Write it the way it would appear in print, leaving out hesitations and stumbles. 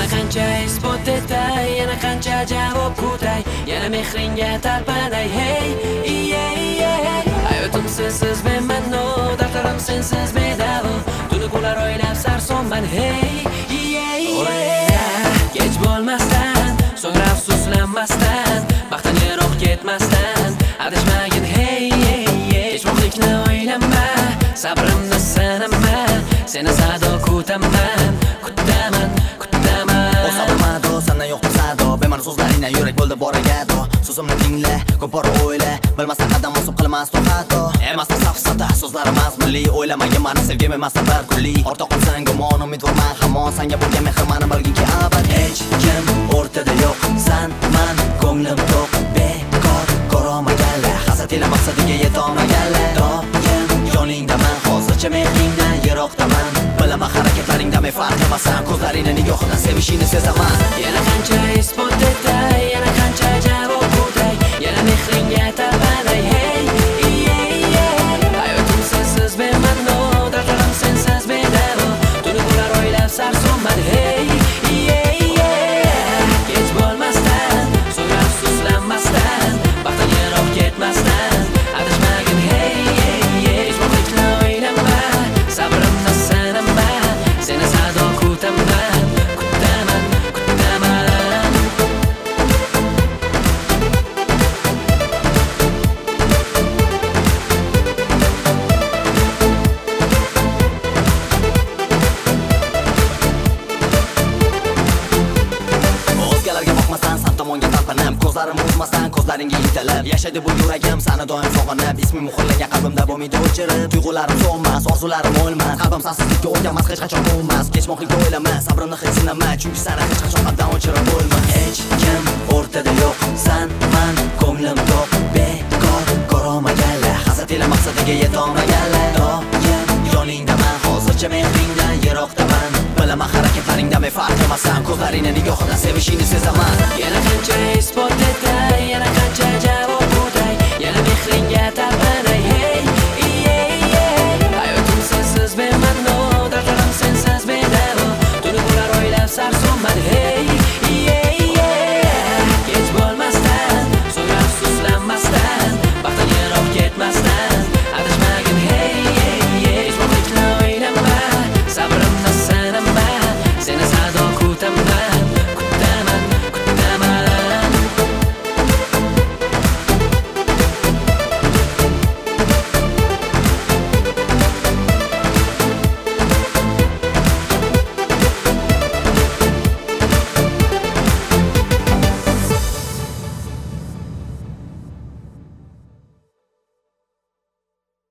Yana qancha isbot etay, yana qancha javob kutay, yana mehringga talpanay. Hey, hayotim sensiz be'ma'no, dardlarim sensiz bedavo, tuni kunlar o'ylab sarsonman. Hey, kech bo'lmasdan, so'ngra afsuslanmasdan, baxtdan yiroq ketmasdan adashmagin. Hey, kechmoqlikni o'ylama, sabrimni sanama, seni sado kutaman, kutaman. O'samado, sana yo'q sado, bema'ni so'zlaringdan yurak bo'ldi boragado. So'zimni tingla, ko'p bor o'yla, bilmasdan qadam bosib qilmas to'xtato. Emas safsata, so'zlarim mazmunli, o'ylamagan mani sevgim emas bir kunlik. Ortiq qilsang gumon, umidvorman hamon, senga bo'lgan mehr mani bilginki abad. Hech kim o'rtada yo'q, san man, ko'nglim to'q, bekor ko'rolmaganlar, hasad ila maqsadiga yetolmaganlar. Doim yoningdaman, hozircha mehringdan yiroqdaman. Bilaman harakatlaringdan men farq qilasan, ko'zlaringning nigohidan sevishingni sezaman. Yana qancha isbot etay, yana qancha javob kutay, yana mehringga talpanay. Hey, hayotim sensiz be'ma'no, dardlarim sensiz bedavo, tuni kunlar o'ylab sarsonman. Hey, kech bo'lmasdan, so'ngra afsuslanmasdan, baxtdan yiroq ketmasdan adashmagin. Hey, kechmoqlikni o'ylama, sabrimni sanama, seni sado kutaman, kutaman. O'zgalarga boqmasdan, san tomonga talpanam, ko'zlarim uzmasdan, ko'zlaringga intilib yashaydi bu yuragim, sani doim sog'inib, isming muhrlangan qalbimda bo'lmaydi o'chirib. Tuyg'ularim so'nmas, orzularim o'lmas, qalbim sansizlikka o'rganmas, hech qachon bo'lmas. Kechmoqlikni o'ylama, sabrimni hech sinama, chunki sani hech qachon qalbdan o'chirib bo'lmas. Hech kim o'rtada yo'q, san man, ko'nglim to'q, bekor ko'rolmaganlar, hasad ila maqsadiga yetolmaganlar. Doim yoningdaman, hozircha mehringdan yiroqdaman. Bilaman harakatlaringdan men farq qilmasam, ko'zlaringning nigohidan sevishingni sezaman. Yana qancha